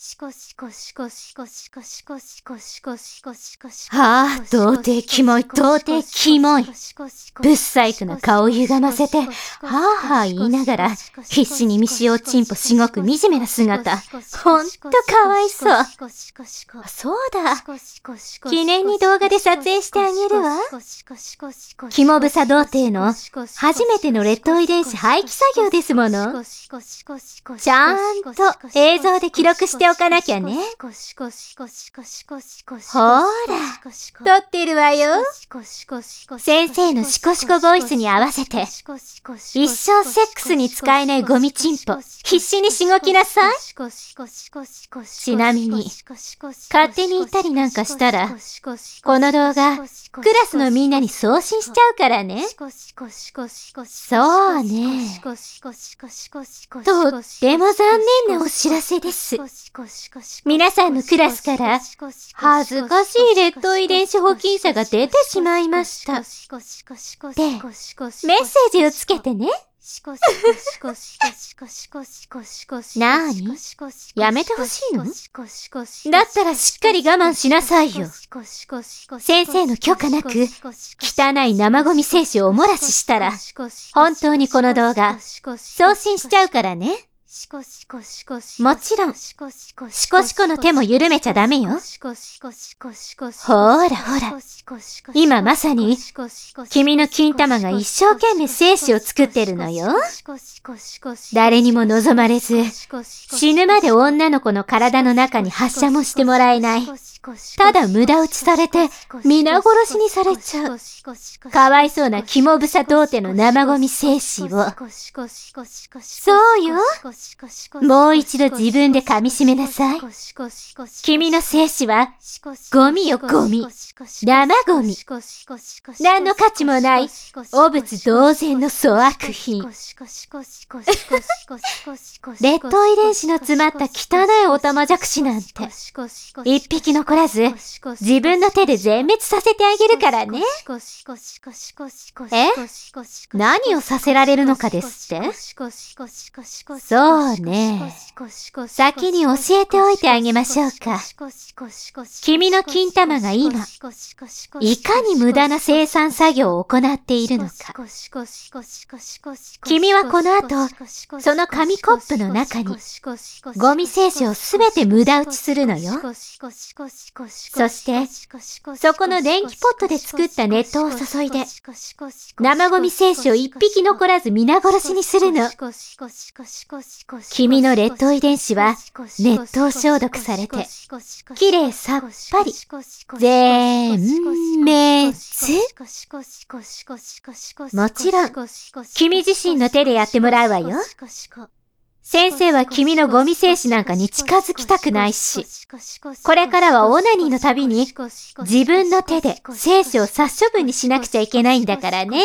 はあ、童貞キモい、童貞キモい。ぶっ細工な顔を歪ませて、はあはあ言いながら、必死に未使用チンポしごく惨めな姿。ほんとかわいそう。そうだ。記念に動画で撮影してあげるわ。キモブサ童貞の初めての劣等遺伝子廃棄作業ですもの。ちゃんと映像で記録しておかなきゃね。ほーら、撮ってるわよ。先生のシコシコボイスに合わせて、一生セックスに使えないゴミチンポ、必死にしごきなさい。ちなみに、勝手に言ったりなんかしたら、この動画、クラスのみんなに送信しちゃうからね。そうね。とっても残念なお知らせです。皆さんのクラスから、恥ずかしい劣等遺伝子保菌者が出てしまいました。で、メッセージをつけてね。なーに？やめてほしいの？だったらしっかり我慢しなさいよ。先生の許可なく、汚い生ゴミ精子をお漏らししたら、本当にこの動画、送信しちゃうからね。もちろん、シコシコの手も緩めちゃダメよ。ほーらほら、今まさに、君の金玉が一生懸命精子を作ってるのよ。誰にも望まれず、死ぬまで女の子の体の中に発射もしてもらえない。ただ無駄打ちされて、皆殺しにされちゃう。かわいそうなキモブサ童貞の生ゴミ精子を。そうよ。もう一度自分で噛み締めなさい。君の精子は、ゴミよゴミ。生ゴミ。何の価値もない、汚物同然の粗悪品。劣等遺伝子の詰まった汚いオタマジャクシなんて、一匹残らず、自分の手で全滅させてあげるからね。何をさせられるのかですって？そうね。先に教えておいてあげましょうか。君の金玉が今、いかに無駄な生産作業を行っているのか。君はこの後、その紙コップの中に、ゴミ精子をすべて無駄打ちするのよ。そして、そこの電気ポットで作った熱湯を注いで、生ゴミ精子を一匹残らず皆殺しにするの。君の劣等遺伝子は熱湯消毒されて、きれいさっぱり、全滅。もちろん、君自身の手でやってもらうわよ。先生は君のゴミ精子なんかに近づきたくないし、これからはオナニーのたびに自分の手で精子を殺処分にしなくちゃいけないんだからね。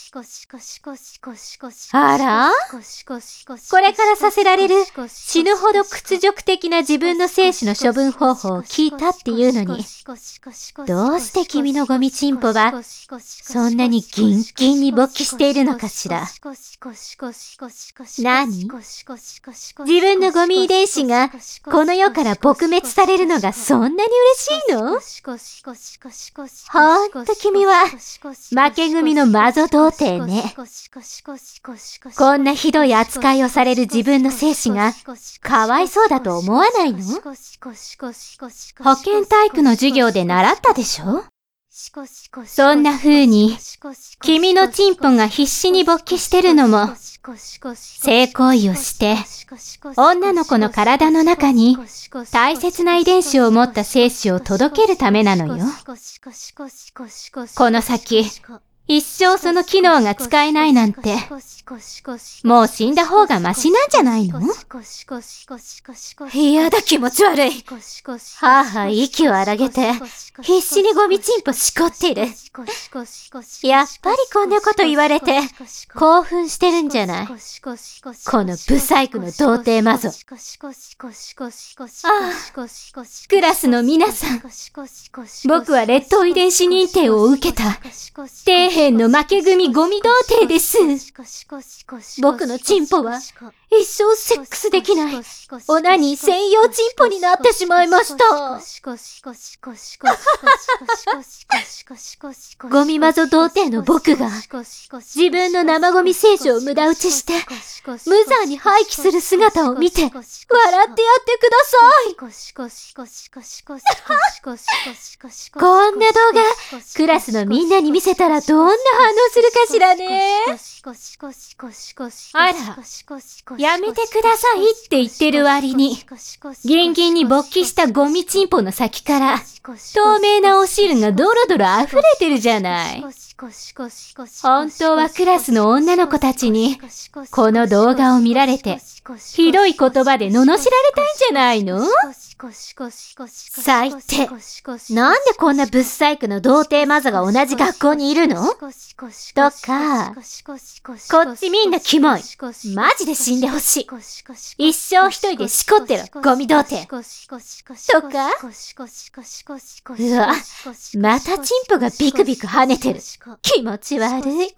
あら？これからさせられる死ぬほど屈辱的な自分の精子の処分方法を聞いたっていうのに、どうして君のゴミチンポはそんなにギンギンに勃起しているのかしら。何？自分のゴミ遺伝子がこの世から撲滅されるのがそんなに嬉しいの？ほんと君は負け組のマゾ童貞ね。こんなひどい扱いをされる自分の精子がかわいそうだと思わないの？保健体育の授業で習ったでしょ？そんな風に君のチンポが必死に勃起してるのも性行為をして女の子の体の中に大切な遺伝子を持った精子を届けるためなのよ。この先一生その機能が使えないなんて、もう死んだ方がマシなんじゃないの？やだ気持ち悪い。はぁはぁ息を荒げて、必死にゴミチンポしこっている。やっぱりこんなこと言われて、興奮してるんじゃない？このブサイクの童貞マゾ。ああ、クラスの皆さん、僕は劣等遺伝子認定を受けた、底辺の負け組ゴミ童貞です。僕のチンポは、 一生セックスできない、オナニー専用チンポになってしまいました。ゴミ魔女童貞の僕が、自分の生ゴミ精子を無駄打ちして、無残に廃棄する姿を見て、笑ってやってください。こんな動画、クラスのみんなに見せたらどんな反応するかしらね。あら、やめてくださいって言ってる割に、ギンギンに勃起したゴミチンポの先から、透明なお汁がドロドロ溢れてるじゃない。本当はクラスの女の子たちに、この動画を見られて、ひどい言葉で罵られたいんじゃないの？最低。なんでこんなブッサイクの童貞マザが同じ学校にいるの？とか、こっちみんなキモい。マジで死んでほしい。一生一人でしこってろ、ゴミ童貞。とか、うわ、またチンポがビクビク跳ねてる。気持ち悪い。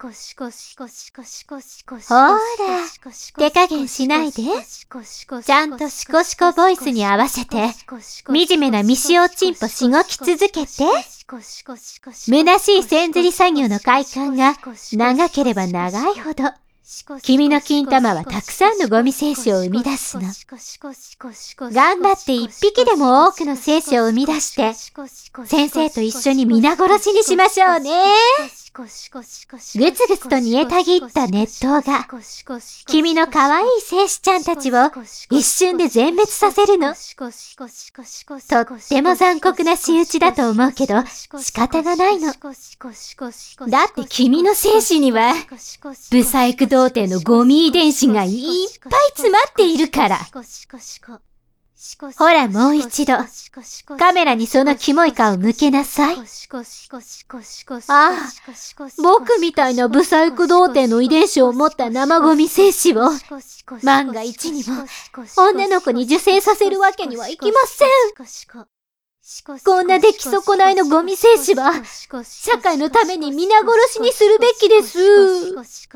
ほーら、手加減しないで。ちゃんとシコシコボイスに合わせて、惨めな未使用チンポしごき続けて。虚しい線ずり作業の快感が長ければ長いほど、君の金玉はたくさんのゴミ精子を生み出すの。頑張って一匹でも多くの精子を生み出して、先生と一緒に皆殺しにしましょうね。ぐつぐつと煮えたぎった熱湯が、君の可愛い精子ちゃんたちを一瞬で全滅させるの。とっても残酷な仕打ちだと思うけど、仕方がないの。だって君の精子には、ブサイク童貞のゴミ遺伝子がいっぱい詰まっているから。ほらもう一度、カメラにそのキモい顔向けなさい。ああ、僕みたいなブサイク童貞の遺伝子を持った生ゴミ精子を、万が一にも女の子に受精させるわけにはいきません。こんな出来損ないのゴミ精子は、社会のために皆殺しにするべきです。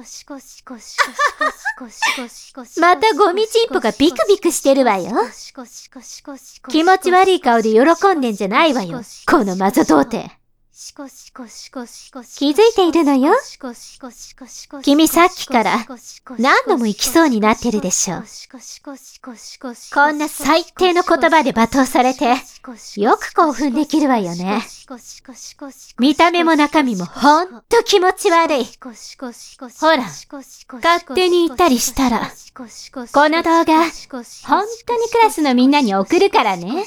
またゴミチンポがビクビクしてるわよ。気持ち悪い顔で喜んでんじゃないわよ、この魔女童貞。気づいているのよ。君さっきから何度も行きそうになってるでしょ。こんな最低の言葉で罵倒されて、よく興奮できるわよね。見た目も中身もほんと気持ち悪い。ほら、勝手に言ったりしたら、この動画、ほんとにクラスのみんなに送るからね。面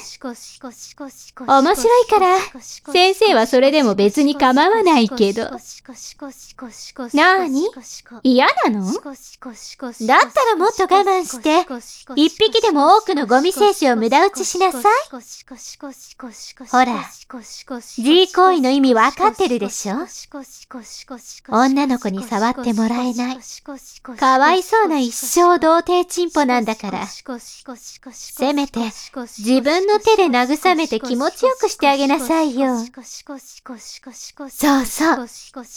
白いから、先生はそれでも別に構わないけど。なーに？嫌なの？だったらもっと我慢して、一匹でも多くのゴミ精子を無駄打ちしなさい。ほら、G 行為の意味わかってるでしょ？女の子に触ってもらえない。かわいそうな一生童貞チンポなんだから。せめて、自分の手で慰めて気持ちよくしてあげなさいよ。そうそう。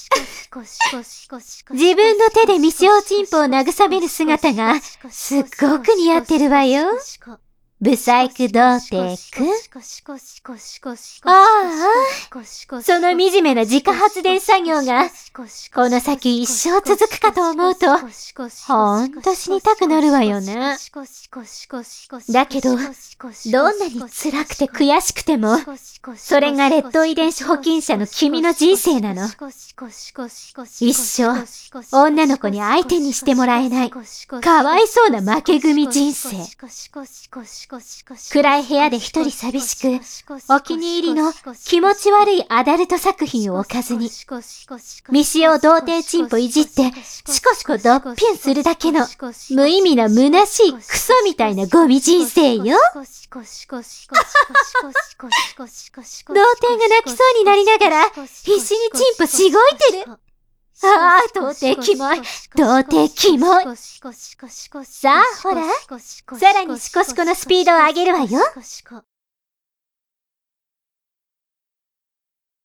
自分の手で未使用チンポを慰める姿が、すっごく似合ってるわよ。ブサイク童貞くん。ああ、その惨めな自家発電作業が、この先一生続くかと思うと、ほんと死にたくなるわよね。だけど、どんなに辛くて悔しくても、それが劣等遺伝子保菌者の君の人生なの。一生、女の子に相手にしてもらえない、かわいそうな負け組人生。暗い部屋で一人寂しく、お気に入りの気持ち悪いアダルト作品を置かずに、未使用童貞チンポいじって、シコシコドッピュンするだけの、無意味な虚しいクソみたいなゴミ人生よ。童貞が泣きそうになりながら、必死にチンポしごいてる。ああ、童貞キモい。童貞キモい。さあ、ほら。さらにシコシコのスピードを上げるわよ。